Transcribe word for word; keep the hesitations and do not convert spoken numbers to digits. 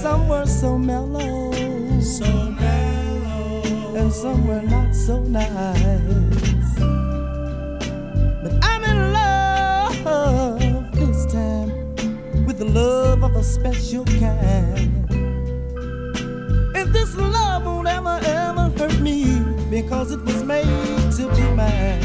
some were so mellow, so mellow, and some were not so nice. But I'm in love this time with the love of a special kind. And this love won't ever, ever hurt me because it was made to be mine.